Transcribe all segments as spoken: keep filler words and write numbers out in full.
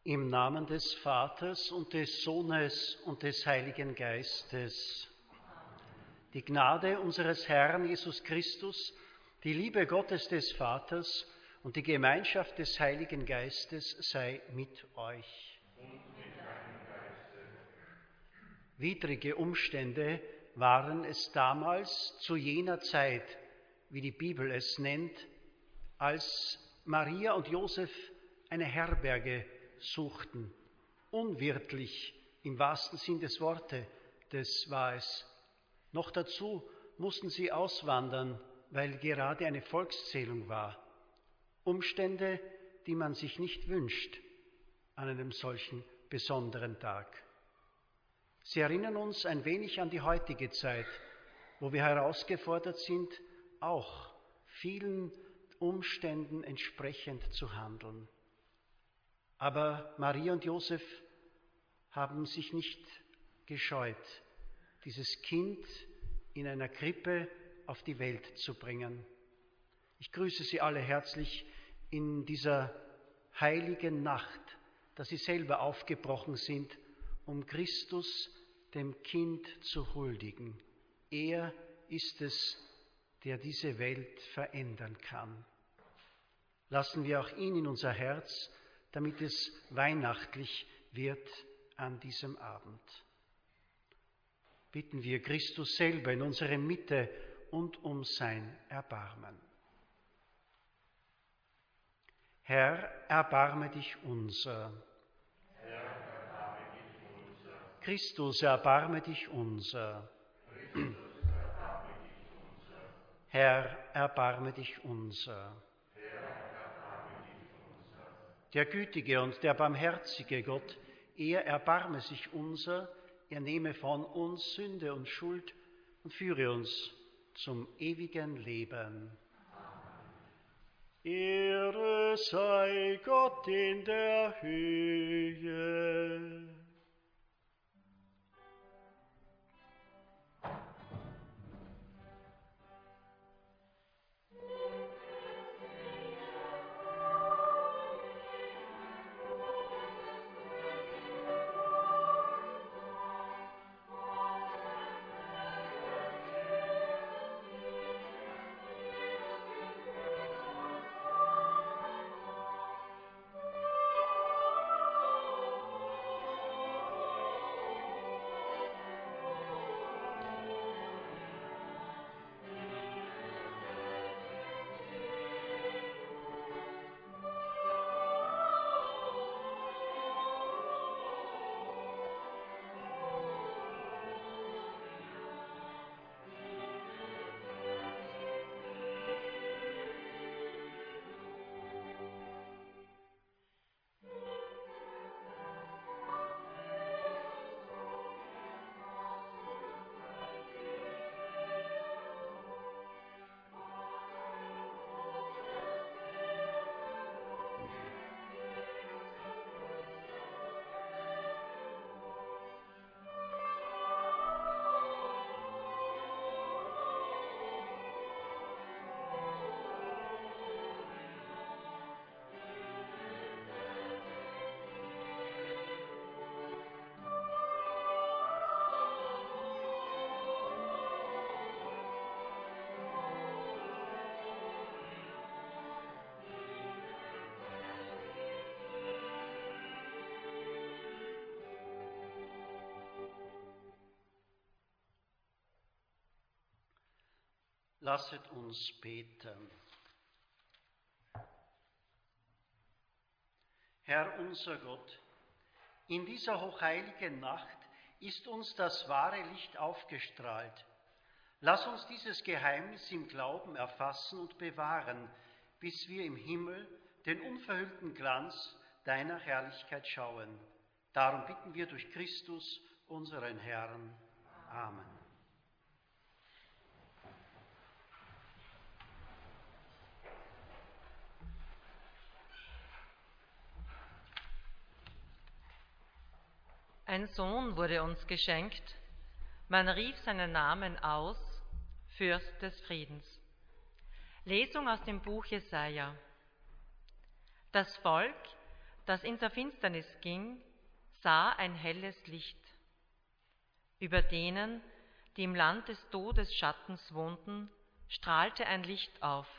Im Namen des Vaters und des Sohnes und des Heiligen Geistes. Die Gnade unseres Herrn Jesus Christus, die Liebe Gottes des Vaters und die Gemeinschaft des Heiligen Geistes sei mit euch. Und mit deinem Geiste. Widrige Umstände waren es damals zu jener Zeit, wie die Bibel es nennt, als Maria und Josef eine Herberge suchten. Unwirtlich im wahrsten Sinn des Wortes, das war es. Noch dazu mussten sie auswandern, weil gerade eine Volkszählung war. Umstände, die man sich nicht wünscht an einem solchen besonderen Tag. Sie erinnern uns ein wenig an die heutige Zeit, wo wir herausgefordert sind, auch vielen Umständen entsprechend zu handeln. Aber Maria und Josef haben sich nicht gescheut, dieses Kind in einer Krippe auf die Welt zu bringen. Ich grüße Sie alle herzlich in dieser heiligen Nacht, dass Sie selber aufgebrochen sind, um Christus, dem Kind, zu huldigen. Er ist es, der diese Welt verändern kann. Lassen wir auch ihn in unser Herz, damit es weihnachtlich wird an diesem Abend. Bitten wir Christus selber in unsere Mitte und um sein Erbarmen. Herr, erbarme dich unser. Herr, erbarme dich unser. Christus, erbarme dich unser. Christus, erbarme dich unser. Herr, erbarme dich unser. Der gütige und der barmherzige Gott, er erbarme sich unser, er nehme von uns Sünde und Schuld und führe uns zum ewigen Leben. Amen. Ehre sei Gott in der Höhe. Lasset uns beten. Herr unser Gott, in dieser hochheiligen Nacht ist uns das wahre Licht aufgestrahlt. Lass uns dieses Geheimnis im Glauben erfassen und bewahren, bis wir im Himmel den unverhüllten Glanz deiner Herrlichkeit schauen. Darum bitten wir durch Christus, unseren Herrn. Amen. Ein Sohn wurde uns geschenkt, man rief seinen Namen aus, Fürst des Friedens. Lesung aus dem Buch Jesaja. Das Volk, das in der Finsternis ging, sah ein helles Licht. Über denen, die im Land des Todesschattens wohnten, strahlte ein Licht auf.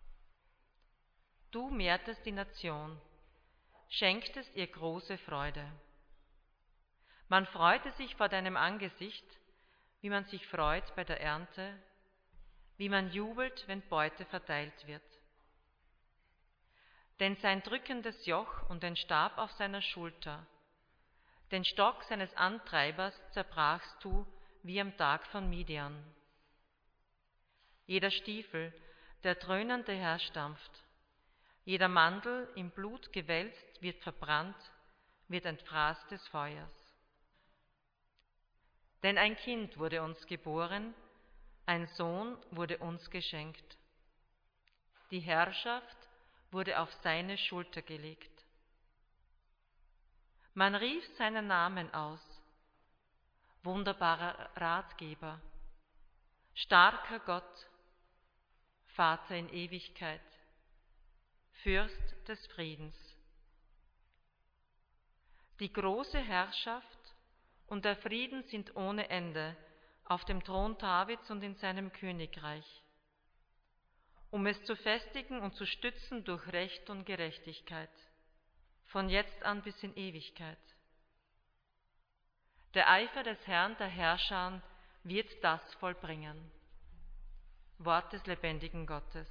Du mehrtest die Nation, schenktest ihr große Freude. Man freute sich vor deinem Angesicht, wie man sich freut bei der Ernte, wie man jubelt, wenn Beute verteilt wird. Denn sein drückendes Joch und den Stab auf seiner Schulter, den Stock seines Antreibers zerbrachst du wie am Tag von Midian. Jeder Stiefel, der dröhnend daherstampft, jeder Mandel im Blut gewälzt, wird verbrannt, wird entfraßt des Feuers. Denn ein Kind wurde uns geboren, ein Sohn wurde uns geschenkt. Die Herrschaft wurde auf seine Schulter gelegt. Man rief seinen Namen aus, wunderbarer Ratgeber, starker Gott, Vater in Ewigkeit, Fürst des Friedens. Die große Herrschaft und der Frieden sind ohne Ende auf dem Thron Davids und in seinem Königreich, um es zu festigen und zu stützen durch Recht und Gerechtigkeit, von jetzt an bis in Ewigkeit. Der Eifer des Herrn der Herrscher wird das vollbringen. Wort des lebendigen Gottes.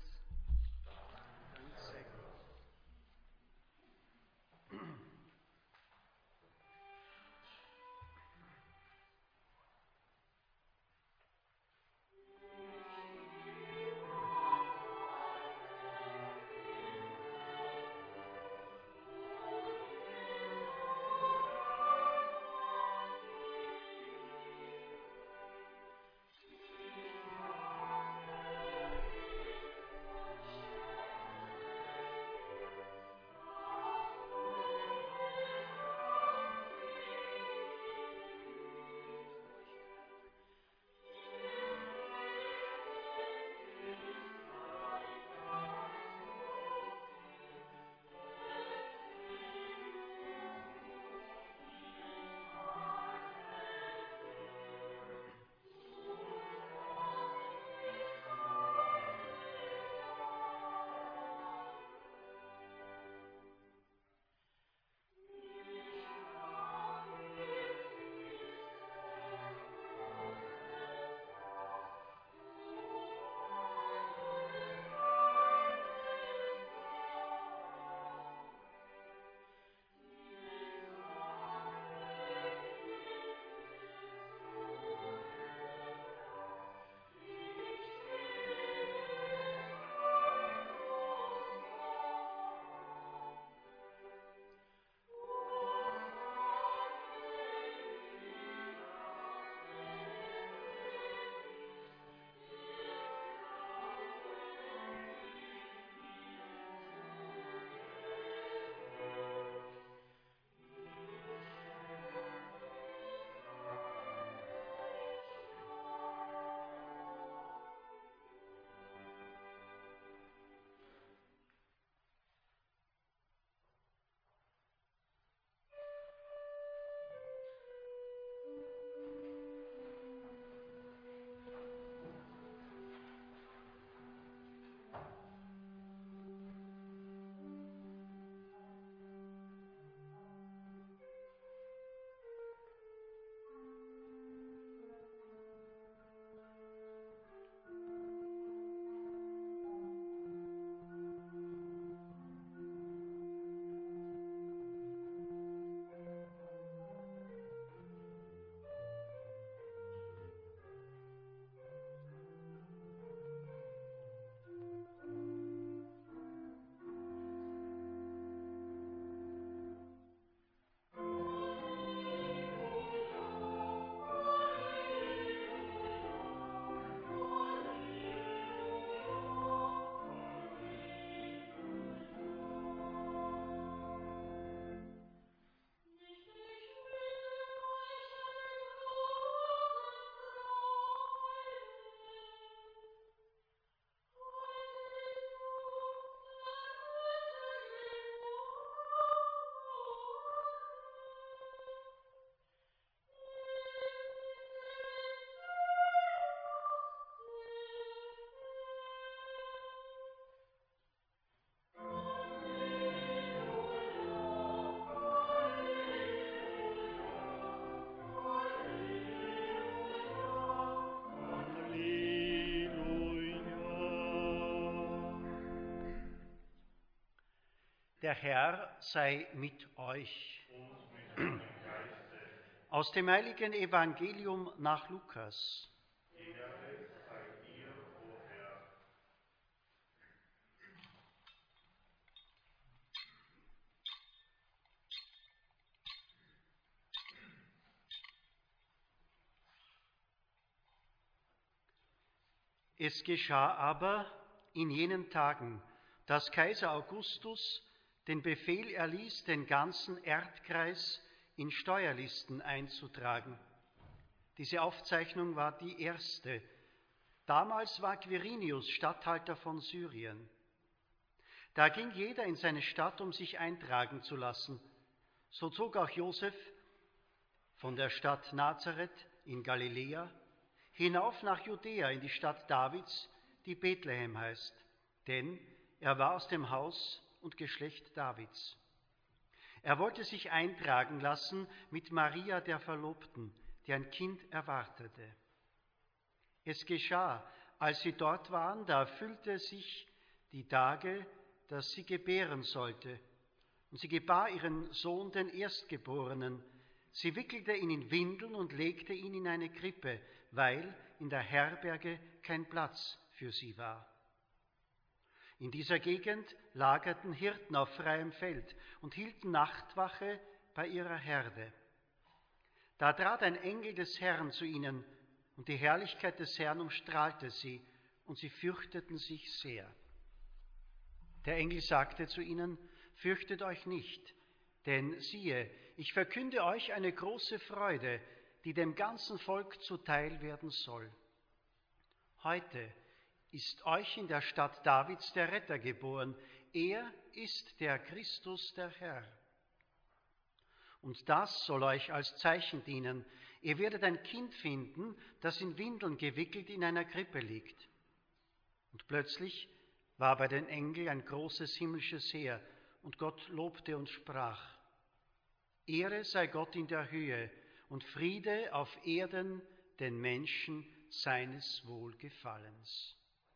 Der Herr sei mit euch. Aus dem heiligen Evangelium nach Lukas. Es geschah aber in jenen Tagen, dass Kaiser Augustus den Befehl erließ, den ganzen Erdkreis in Steuerlisten einzutragen. Diese Aufzeichnung war die erste. Damals war Quirinius Statthalter von Syrien. Da ging jeder in seine Stadt, um sich eintragen zu lassen. So zog auch Josef von der Stadt Nazareth in Galiläa hinauf nach Judäa in die Stadt Davids, die Bethlehem heißt, denn er war aus dem Haus und Geschlecht Davids. Er wollte sich eintragen lassen mit Maria der Verlobten, die ein Kind erwartete. Es geschah, als sie dort waren, da erfüllte sich die Tage, dass sie gebären sollte. Und sie gebar ihren Sohn, den Erstgeborenen. Sie wickelte ihn in Windeln und legte ihn in eine Krippe, weil in der Herberge kein Platz für sie war. In dieser Gegend lagerten Hirten auf freiem Feld und hielten Nachtwache bei ihrer Herde. Da trat ein Engel des Herrn zu ihnen, und die Herrlichkeit des Herrn umstrahlte sie, und sie fürchteten sich sehr. Der Engel sagte zu ihnen: Fürchtet euch nicht, denn siehe, ich verkünde euch eine große Freude, die dem ganzen Volk zuteil werden soll. Heute ist euch in der Stadt Davids der Retter geboren. Er ist der Christus, der Herr. Und das soll euch als Zeichen dienen. Ihr werdet ein Kind finden, das in Windeln gewickelt in einer Krippe liegt. Und plötzlich war bei den Engeln ein großes himmlisches Heer, und Gott lobte und sprach: Ehre sei Gott in der Höhe und Friede auf Erden den Menschen seines Wohlgefallens.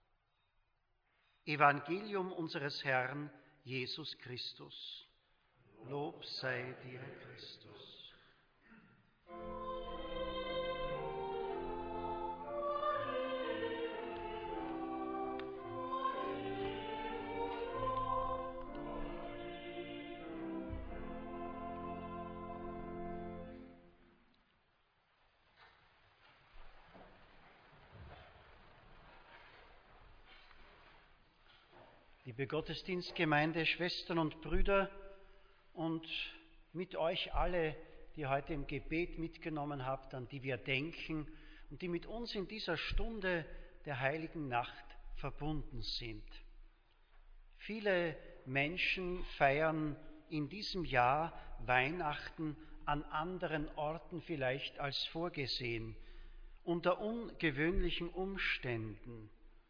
Evangelium unseres Herrn Jesus Christus. Lob sei dir, Christus. Liebe Gottesdienstgemeinde, Schwestern und Brüder und mit euch alle, die heute im Gebet mitgenommen habt, an die wir denken und die mit uns in dieser Stunde der heiligen Nacht verbunden sind. Viele Menschen feiern in diesem Jahr Weihnachten an anderen Orten vielleicht als vorgesehen, unter ungewöhnlichen Umständen.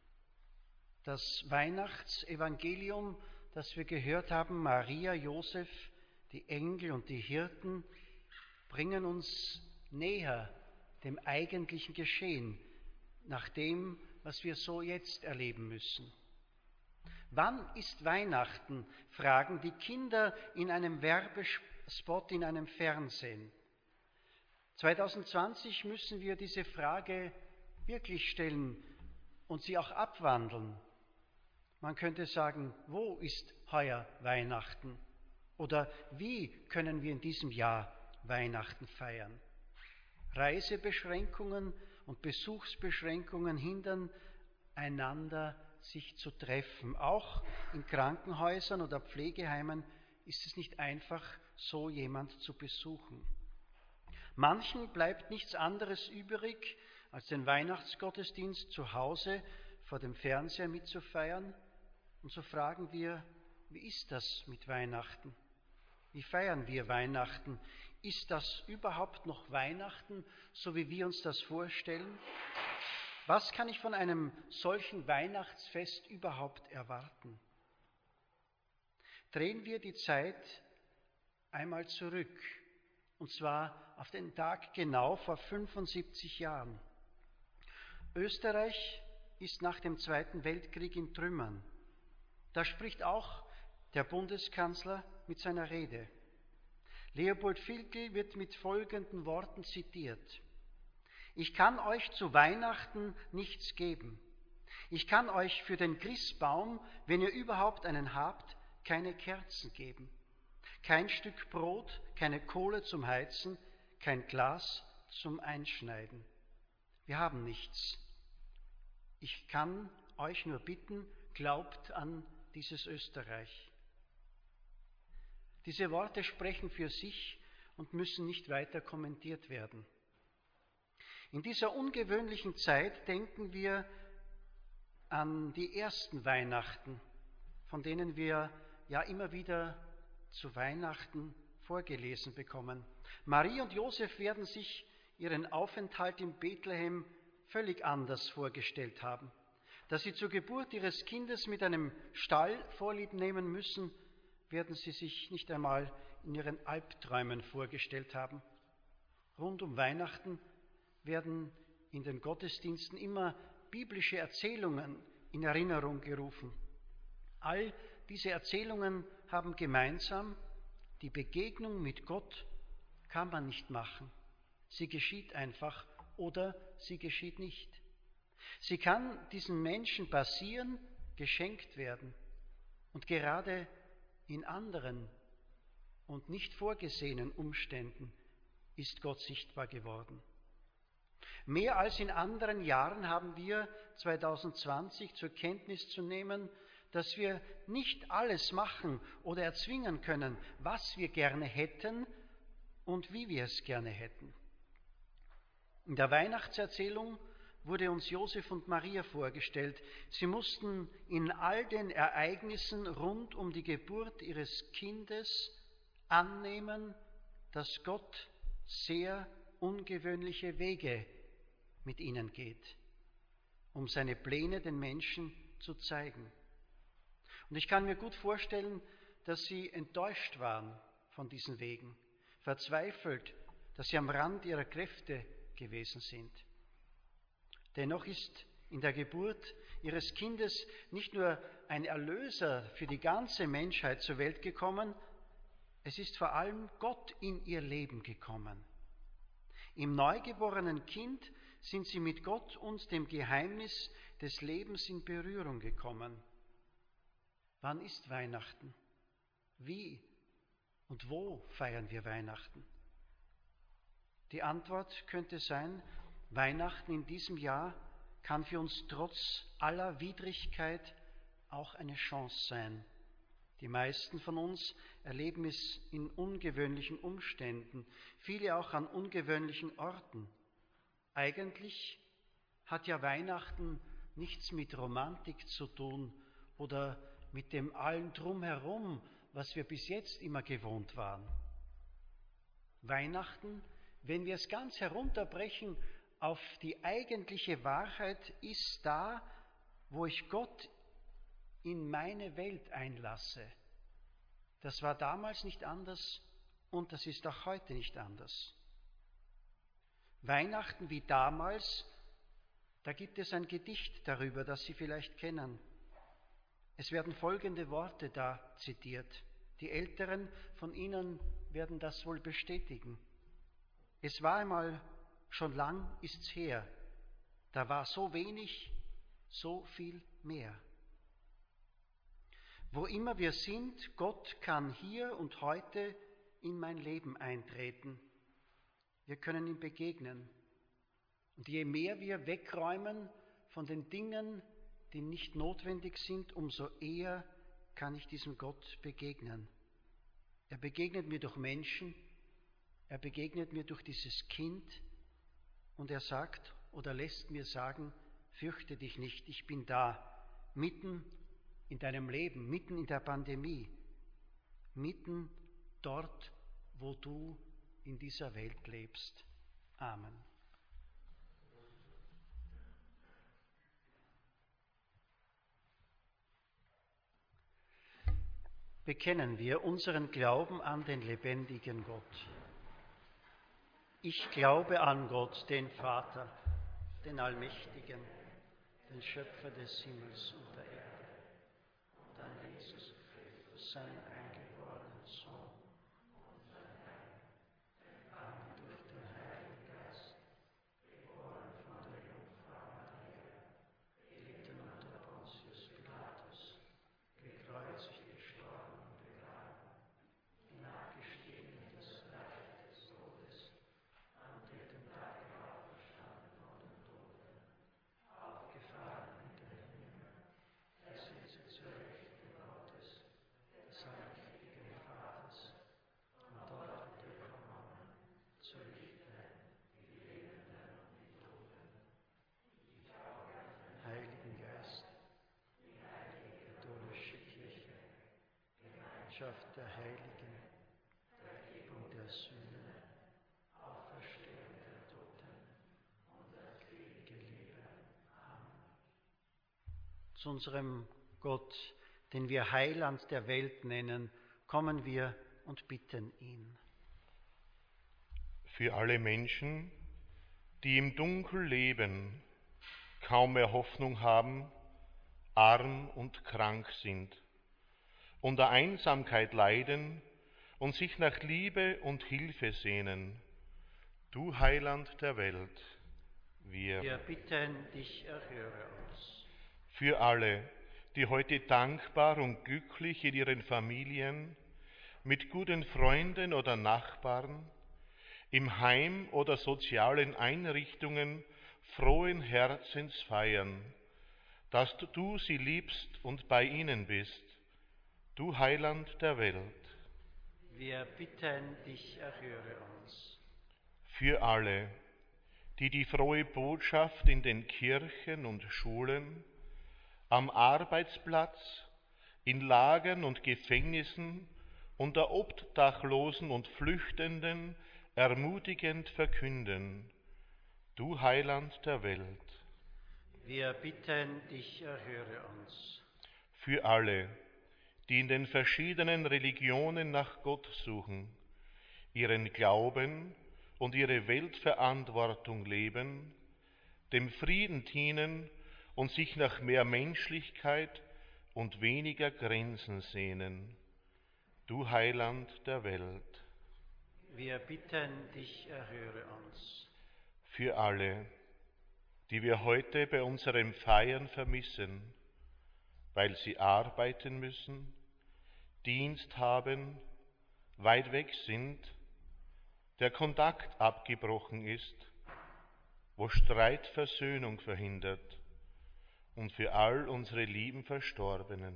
Das Weihnachtsevangelium, das wir gehört haben, Maria, Josef, die Engel und die Hirten, bringen uns näher dem eigentlichen Geschehen, nach dem, was wir so jetzt erleben müssen. Wann ist Weihnachten? Fragen die Kinder in einem Werbespot in einem Fernsehen. zwanzig zwanzig müssen wir diese Frage wirklich stellen und sie auch abwandeln. Man könnte sagen, wo ist heuer Weihnachten? Oder wie können wir in diesem Jahr Weihnachten feiern? Reisebeschränkungen und Besuchsbeschränkungen hindern einander, sich zu treffen. Auch in Krankenhäusern oder Pflegeheimen ist es nicht einfach, so jemand zu besuchen. Manchen bleibt nichts anderes übrig, als den Weihnachtsgottesdienst zu Hause vor dem Fernseher mitzufeiern. Und so fragen wir, wie ist das mit Weihnachten? Wie feiern wir Weihnachten? Ist das überhaupt noch Weihnachten, so wie wir uns das vorstellen? Was kann ich von einem solchen Weihnachtsfest überhaupt erwarten? Drehen wir die Zeit einmal zurück, und zwar auf den Tag genau vor fünfundsiebzig Jahren. Österreich ist nach dem Zweiten Weltkrieg in Trümmern. Da spricht auch der Bundeskanzler mit seiner Rede. Leopold Vilkel wird mit folgenden Worten zitiert: Ich kann euch zu Weihnachten nichts geben. Ich kann euch für den Christbaum, wenn ihr überhaupt einen habt, keine Kerzen geben. Kein Stück Brot, keine Kohle zum Heizen, kein Glas zum Einschneiden. Wir haben nichts. Ich kann euch nur bitten, glaubt an dieses Österreich. Diese Worte sprechen für sich und müssen nicht weiter kommentiert werden. In dieser ungewöhnlichen Zeit denken wir an die ersten Weihnachten, von denen wir ja immer wieder zu Weihnachten vorgelesen bekommen. Marie und Josef werden sich ihren Aufenthalt in Bethlehem völlig anders vorgestellt haben. Dass sie zur Geburt ihres Kindes mit einem Stall vorlieb nehmen müssen, werden sie sich nicht einmal in ihren Albträumen vorgestellt haben. Rund um Weihnachten werden in den Gottesdiensten immer biblische Erzählungen in Erinnerung gerufen. All diese Erzählungen haben gemeinsam, die Begegnung mit Gott kann man nicht machen. Sie geschieht einfach oder sie geschieht nicht. Sie kann diesen Menschen passieren, geschenkt werden. Und gerade in anderen und nicht vorgesehenen Umständen ist Gott sichtbar geworden. Mehr als in anderen Jahren haben wir zwanzig zwanzig zur Kenntnis zu nehmen, dass wir nicht alles machen oder erzwingen können, was wir gerne hätten und wie wir es gerne hätten. In der Weihnachtserzählung wurde uns Josef und Maria vorgestellt. Sie mussten in all den Ereignissen rund um die Geburt ihres Kindes annehmen, dass Gott sehr ungewöhnliche Wege mit ihnen geht, um seine Pläne den Menschen zu zeigen. Und ich kann mir gut vorstellen, dass sie enttäuscht waren von diesen Wegen, verzweifelt, dass sie am Rand ihrer Kräfte gewesen sind. Dennoch ist in der Geburt ihres Kindes nicht nur ein Erlöser für die ganze Menschheit zur Welt gekommen, es ist vor allem Gott in ihr Leben gekommen. Im neugeborenen Kind sind sie mit Gott und dem Geheimnis des Lebens in Berührung gekommen. Wann ist Weihnachten? Wie und wo feiern wir Weihnachten? Die Antwort könnte sein, Weihnachten in diesem Jahr kann für uns trotz aller Widrigkeit auch eine Chance sein. Die meisten von uns erleben es in ungewöhnlichen Umständen, viele auch an ungewöhnlichen Orten. Eigentlich hat ja Weihnachten nichts mit Romantik zu tun oder mit dem allen Drumherum, was wir bis jetzt immer gewohnt waren. Weihnachten, wenn wir es ganz herunterbrechen auf die eigentliche Wahrheit, ist da, wo ich Gott in meine Welt einlasse. Das war damals nicht anders und das ist auch heute nicht anders. Weihnachten wie damals, da gibt es ein Gedicht darüber, das Sie vielleicht kennen. Es werden folgende Worte da zitiert. Die Älteren von Ihnen werden das wohl bestätigen. Es war einmal, schon lang ist's her, da war so wenig, so viel mehr. Wo immer wir sind, Gott kann hier und heute in mein Leben eintreten. Wir können ihm begegnen. Und je mehr wir wegräumen von den Dingen, die nicht notwendig sind, umso eher kann ich diesem Gott begegnen. Er begegnet mir durch Menschen, er begegnet mir durch dieses Kind und er sagt oder lässt mir sagen, fürchte dich nicht, ich bin da, mitten in deinem Leben, mitten in der Pandemie, mitten dort, wo du in dieser Welt lebst. Amen. Bekennen wir unseren Glauben an den lebendigen Gott. Ich glaube an Gott, den Vater, den Allmächtigen, den Schöpfer des Himmels und der Erde, und an Jesus Christus, seinen eingeborenen Sohn, unseren Herrn, empfangen durch den Heiligen Geist, geboren von der Jungfrau Maria, gelitten unter Pontius Pilatus, gekreuzigt, gestorben und begraben, hinabgestiegen in das Reich des Todes, am dritten Tage auferstanden von den Toten, aufgefahren in den Himmel, er sitzt zur Rechten Gottes, des allmächtigen Vaters, und dort wird er kommen, zu richten die Lebenden und die Toten. Ich glaube an den Heiligen Geist, die heilige katholische Kirche, Gemeinschaft der Heiligen, Vergebung der Sünden, Auferstehung der Toten und das ewige Leben. Amen. Zu unserem Gott, den wir Heiland der Welt nennen, kommen wir und bitten ihn. Für alle Menschen, die im Dunkel leben, kaum mehr Hoffnung haben, arm und krank sind, unter Einsamkeit leiden und sich nach Liebe und Hilfe sehnen, du Heiland der Welt, wir, Wir bitten dich, erhöre uns. für alle, die heute dankbar und glücklich in ihren Familien, mit guten Freunden oder Nachbarn, im Heim oder sozialen Einrichtungen frohen Herzens feiern, dass du sie liebst und bei ihnen bist, du Heiland der Welt. Wir bitten dich, erhöre uns. Für alle, die die frohe Botschaft in den Kirchen und Schulen, am Arbeitsplatz, in Lagern und Gefängnissen, unter Obdachlosen und Flüchtenden ermutigend verkünden, du Heiland der Welt. Wir bitten dich, erhöre uns. Für alle, die in den verschiedenen Religionen nach Gott suchen, ihren Glauben und ihre Weltverantwortung leben, dem Frieden dienen und sich nach mehr Menschlichkeit und weniger Grenzen sehnen, du Heiland der Welt. Wir bitten dich, erhöre uns. Für alle, die wir heute bei unserem Feiern vermissen, weil sie arbeiten müssen, Dienst haben, weit weg sind, der Kontakt abgebrochen ist, wo Streit Versöhnung verhindert, und für all unsere lieben Verstorbenen,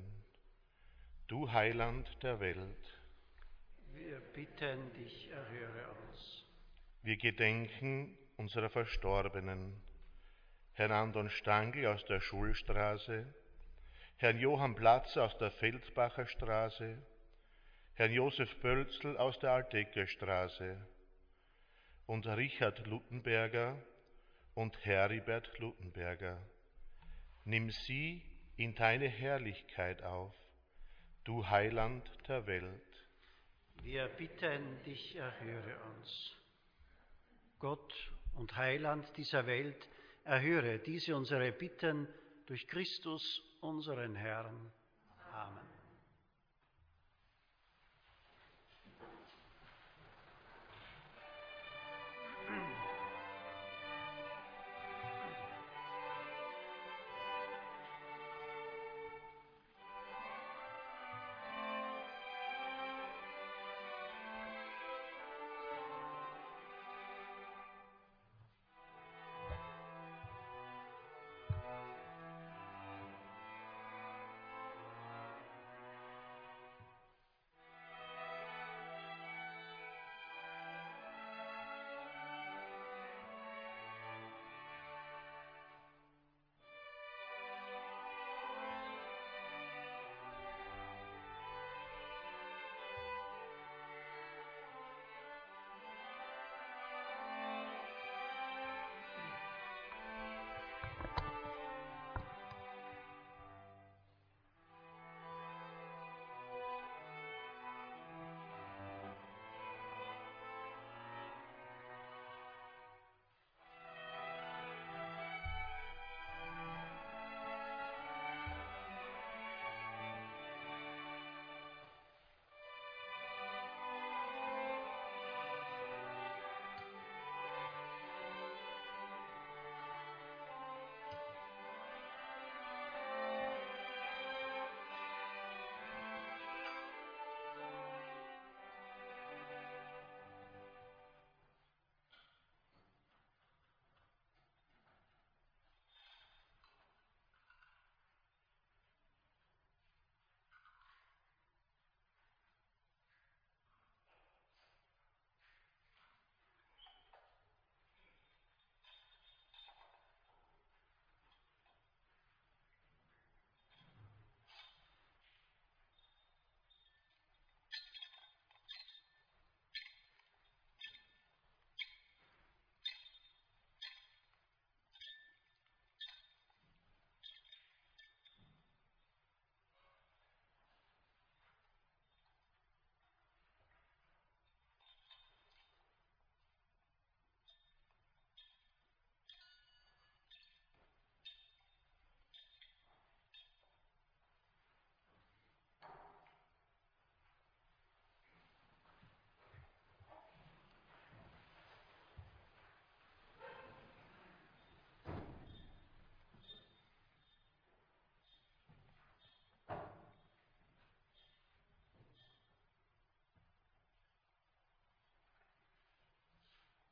du Heiland der Welt. Wir bitten dich, erhöre uns. Wir gedenken unserer Verstorbenen, Herrn Anton Stangl aus der Schulstraße, Herrn Johann Platzer aus der Feldbacher Straße, Herrn Josef Bölzl aus der Altecker Straße und Richard Luttenberger und Heribert Luttenberger. Nimm sie in deine Herrlichkeit auf, du Heiland der Welt. Wir bitten dich, erhöre uns. Gott und Heiland dieser Welt, erhöre diese unsere Bitten durch Christus, unseren Herrn. Amen.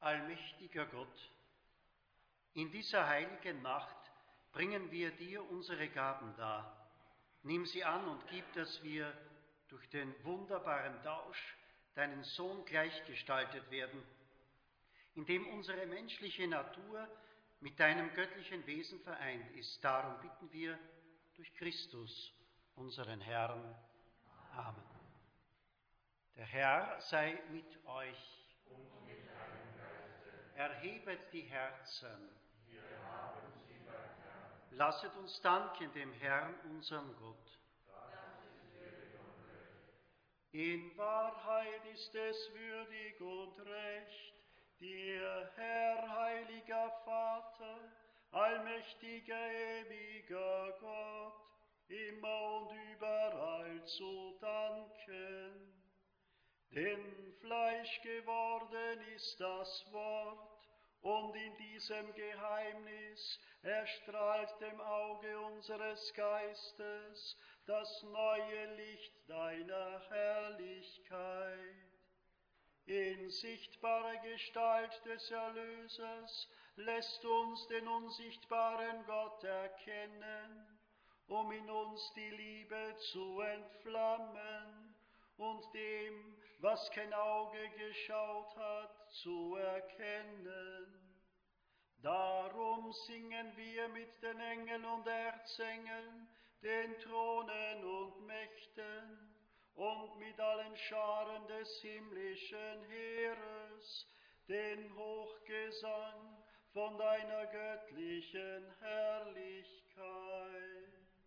Allmächtiger Gott, in dieser heiligen Nacht bringen wir dir unsere Gaben dar. Nimm sie an und gib, dass wir durch den wunderbaren Tausch deinen Sohn gleichgestaltet werden, indem unsere menschliche Natur mit deinem göttlichen Wesen vereint ist. Darum bitten wir durch Christus, unseren Herrn. Amen. Der Herr sei mit euch. Und mit deinem Geiste. Erhebet die Herzen. Wir haben sie beim Herrn. Lasset uns danken dem Herrn, unserem Gott. Das ist würdig und recht. In Wahrheit ist es würdig und recht, dir, Herr, heiliger Vater, allmächtiger, ewiger Gott, immer und überall zu danken. Denn Fleisch geworden ist das Wort, und in diesem Geheimnis erstrahlt dem Auge unseres Geistes das neue Licht deiner Herrlichkeit. In sichtbarer Gestalt des Erlösers lässt uns den unsichtbaren Gott erkennen, um in uns die Liebe zu entflammen und dem, was kein Auge geschaut hat, zu erkennen. Darum singen wir mit den Engeln und Erzengeln, den Thronen und Mächten und mit allen Scharen des himmlischen Heeres den Hochgesang von deiner göttlichen Herrlichkeit.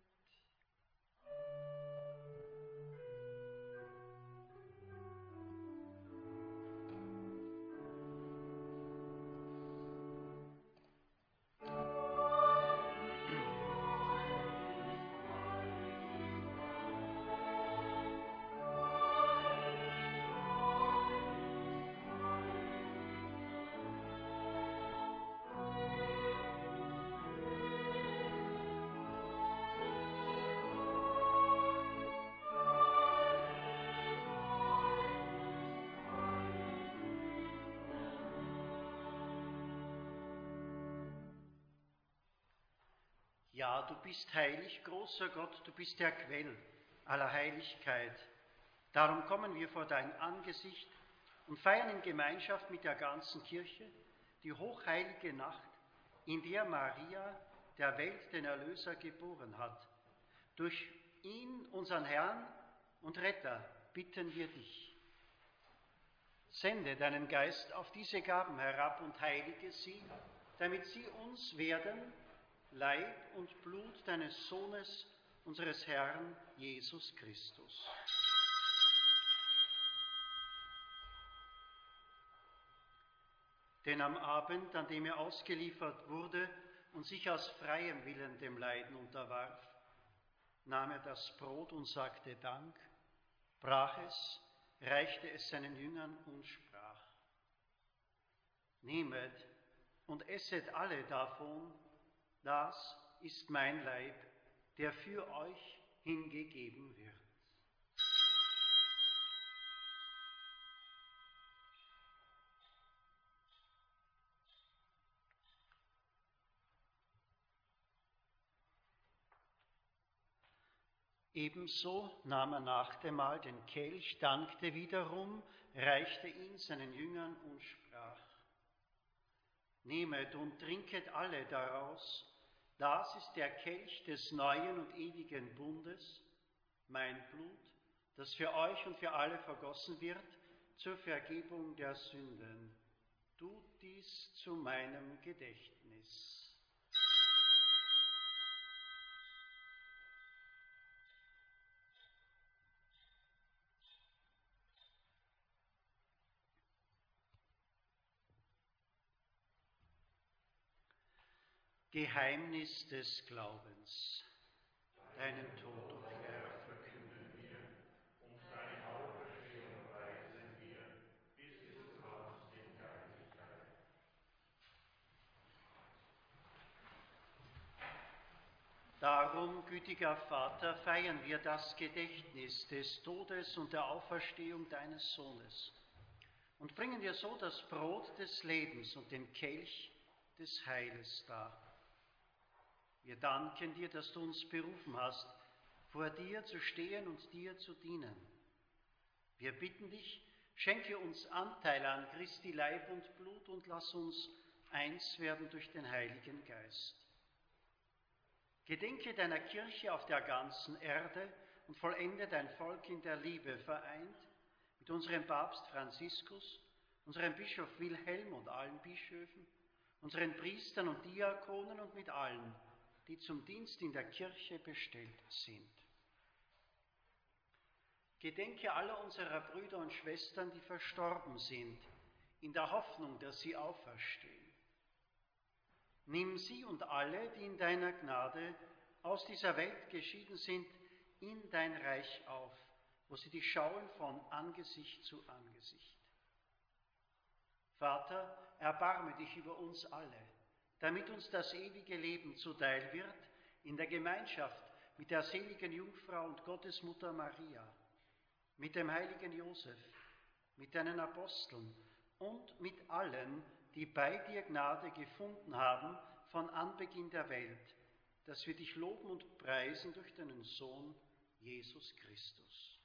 Ja, du bist heilig, großer Gott, du bist der Quell aller Heiligkeit. Darum kommen wir vor dein Angesicht und feiern in Gemeinschaft mit der ganzen Kirche die hochheilige Nacht, in der Maria der Welt den Erlöser geboren hat. Durch ihn, unseren Herrn und Retter, bitten wir dich. Sende deinen Geist auf diese Gaben herab und heilige sie, damit sie uns werden Leib und Blut deines Sohnes, unseres Herrn Jesus Christus. Denn am Abend, an dem er ausgeliefert wurde und sich aus freiem Willen dem Leiden unterwarf, nahm er das Brot und sagte Dank, brach es, reichte es seinen Jüngern und sprach: Nehmet und esset alle davon, das ist mein Leib, der für euch hingegeben wird. Ebenso nahm er nach dem Mahl den Kelch, dankte wiederum, reichte ihn seinen Jüngern und sprach: Nehmet und trinket alle daraus, das ist der Kelch des neuen und ewigen Bundes, mein Blut, das für euch und für alle vergossen wird zur Vergebung der Sünden. Tut dies zu meinem Gedächtnis. Geheimnis des Glaubens. Deinen Tod, o Herr, verkünden wir, und deine Auferstehung preisen wir, bis du kommst in Herrlichkeit. Darum, gütiger Vater, feiern wir das Gedächtnis des Todes und der Auferstehung deines Sohnes. und bringen dir so das Brot des Lebens und den Kelch des Heiles dar. Wir danken dir, dass du uns berufen hast, vor dir zu stehen und dir zu dienen. Wir bitten dich, schenke uns Anteil an Christi Leib und Blut und lass uns eins werden durch den Heiligen Geist. Gedenke deiner Kirche auf der ganzen Erde und vollende dein Volk in der Liebe, vereint mit unserem Papst Franziskus, unserem Bischof Wilhelm und allen Bischöfen, unseren Priestern und Diakonen und mit allen, die zum Dienst in der Kirche bestellt sind. Gedenke aller unserer Brüder und Schwestern, die verstorben sind, in der Hoffnung, dass sie auferstehen. Nimm sie und alle, die in deiner Gnade aus dieser Welt geschieden sind, in dein Reich auf, wo sie dich schauen von Angesicht zu Angesicht. Vater, erbarme dich über uns alle, damit uns das ewige Leben zuteil wird, in der Gemeinschaft mit der seligen Jungfrau und Gottesmutter Maria, mit dem heiligen Josef, mit deinen Aposteln und mit allen, die bei dir Gnade gefunden haben von Anbeginn der Welt, dass wir dich loben und preisen durch deinen Sohn Jesus Christus.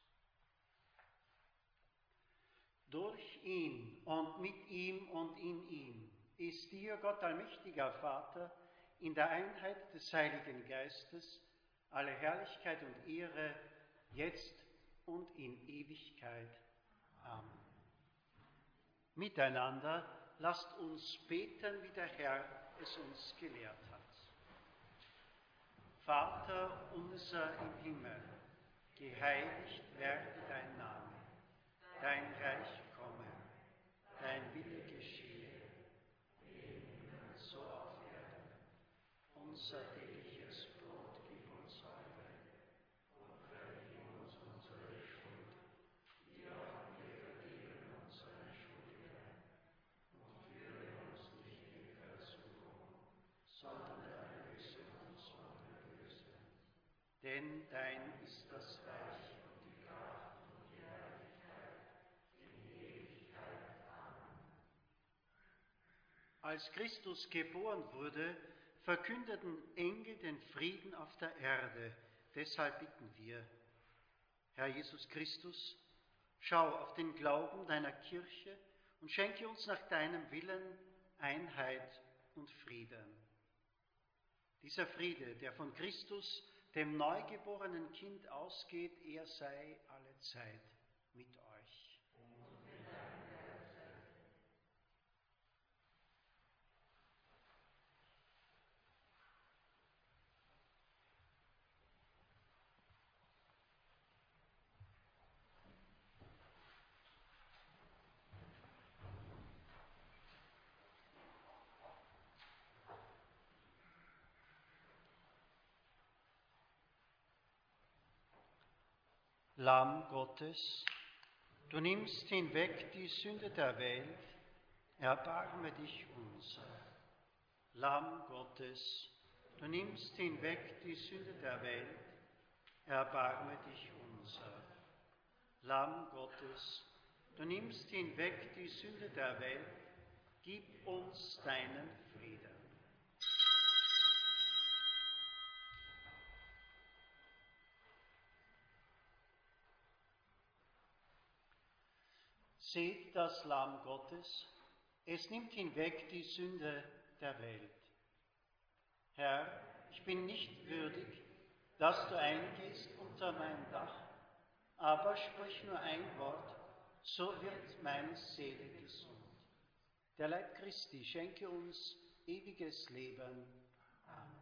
Durch ihn und mit ihm und in ihm ist dir, Gott allmächtiger Vater, in der Einheit des Heiligen Geistes alle Herrlichkeit und Ehre, jetzt und in Ewigkeit. Amen. Miteinander lasst uns beten, wie der Herr es uns gelehrt hat. Vater unser im Himmel, geheiligt werde dein Name, dein Reich komme, dein Wille geschehe, wie im Himmel so auf Erden. Unser tägliches Brot gib uns heute und vergib uns unsere Schuld, wie auch wir vergeben unseren Schuldigern. Und führe uns nicht in Versuchung, sondern erlöse uns von dem Bösen. Denn dein ist das Reich und die Kraft und die Herrlichkeit in Ewigkeit. Amen. Als Christus geboren wurde, verkündeten Engel den Frieden auf der Erde. Deshalb bitten wir, Herr Jesus Christus, schau auf den Glauben deiner Kirche und schenke uns nach deinem Willen Einheit und Frieden. Dieser Friede, der von Christus, dem neugeborenen Kind, ausgeht, er sei alle Zeit mit euch. Lamm Gottes, du nimmst hinweg die Sünde der Welt, erbarme dich unser. Lamm Gottes, du nimmst hinweg die Sünde der Welt, erbarme dich unser. Lamm Gottes, du nimmst hinweg die Sünde der Welt, gib uns deinen Frieden. Seht das Lamm Gottes, es nimmt hinweg die Sünde der Welt. Herr, ich bin nicht würdig, dass du eingehst unter mein Dach, aber sprich nur ein Wort, so wird meine Seele gesund. Der Leib Christi schenke uns ewiges Leben. Amen.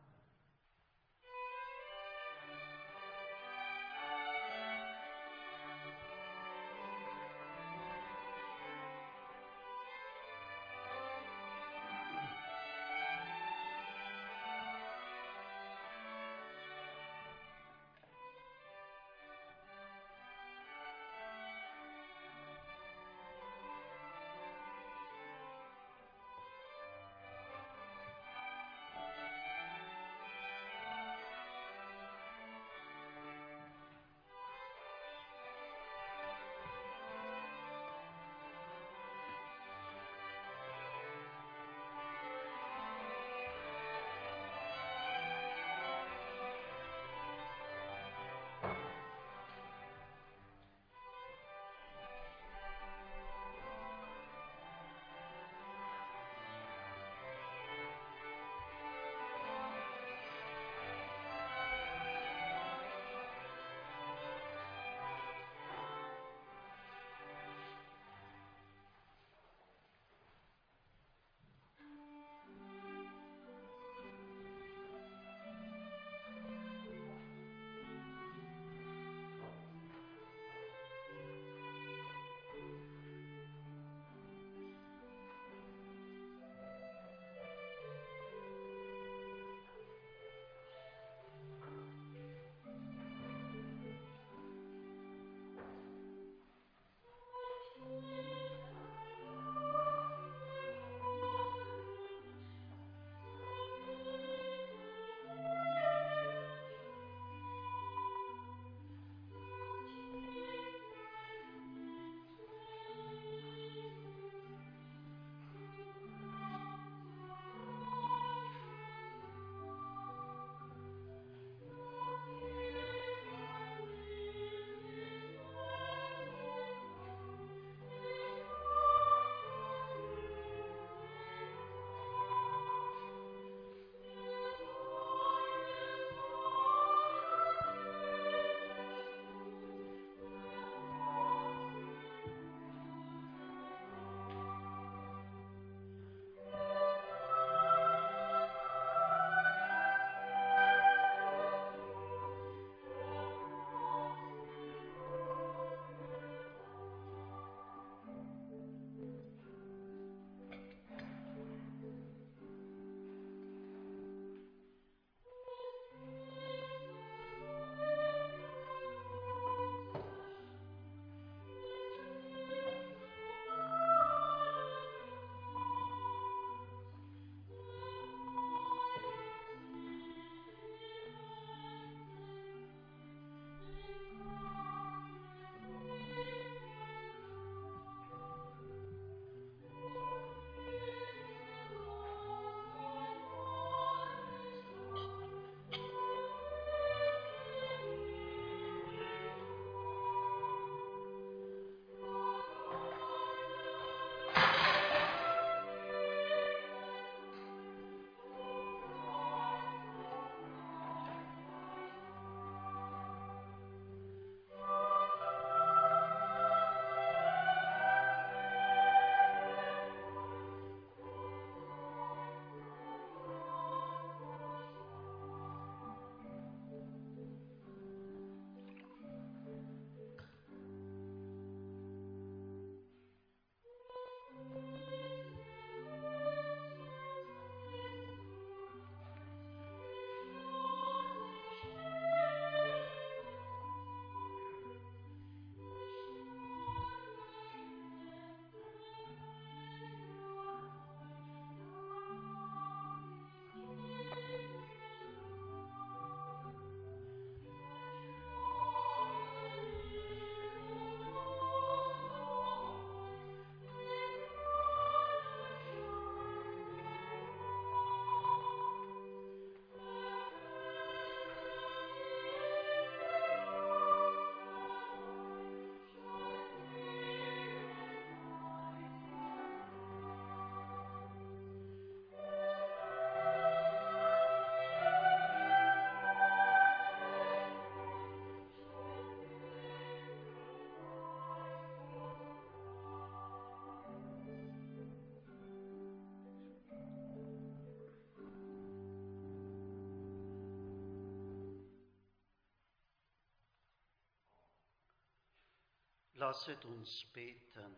Lasset uns beten.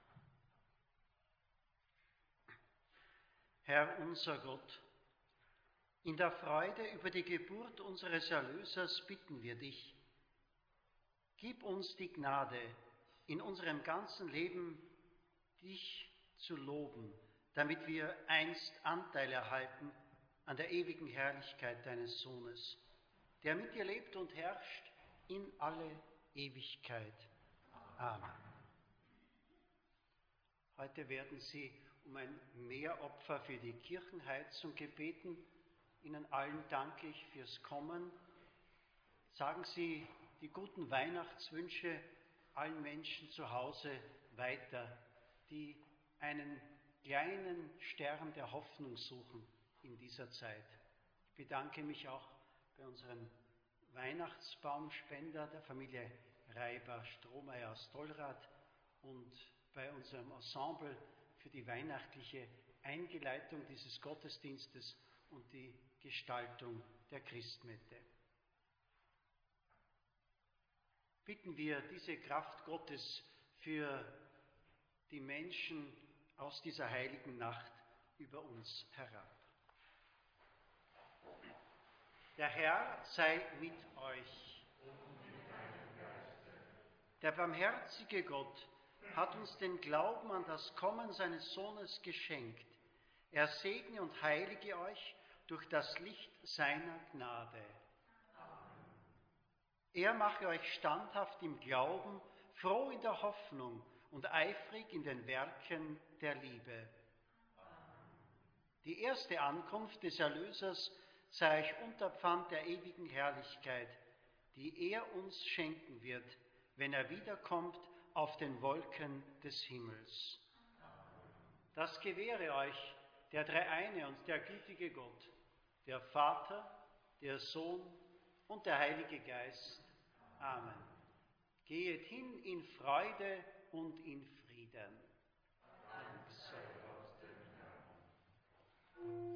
Herr unser Gott, in der Freude über die Geburt unseres Erlösers bitten wir dich, gib uns die Gnade, in unserem ganzen Leben dich zu loben, damit wir einst Anteil erhalten an der ewigen Herrlichkeit deines Sohnes, der mit dir lebt und herrscht in alle Ewigkeit. Amen. Heute werden Sie um ein Mehropfer für die Kirchenheizung gebeten. Ihnen allen danke ich fürs Kommen. Sagen Sie die guten Weihnachtswünsche allen Menschen zu Hause weiter, die einen kleinen Stern der Hoffnung suchen in dieser Zeit. Ich bedanke mich auch bei unserem Weihnachtsbaumspender, der Familie Reiber-Strohmeier aus Dollrath, und bei unserem Ensemble für die weihnachtliche Eingeleitung dieses Gottesdienstes und die Gestaltung der Christmette. Bitten wir diese Kraft Gottes für die Menschen aus dieser heiligen Nacht über uns herab. Der Herr sei mit euch. Der barmherzige Gott hat uns den Glauben an das Kommen seines Sohnes geschenkt. Er segne und heilige euch durch das Licht seiner Gnade. Er mache euch standhaft im Glauben, froh in der Hoffnung und eifrig in den Werken der Liebe. Die erste Ankunft des Erlösers sei euch Unterpfand der ewigen Herrlichkeit, die er uns schenken wird, wenn er wiederkommt auf den Wolken des Himmels. Das gewähre euch der Dreieine und der gütige Gott, der Vater, der Sohn und der Heilige Geist. Amen. Gehet hin in Freude und in Frieden. Dank sei Gott dem Herrn.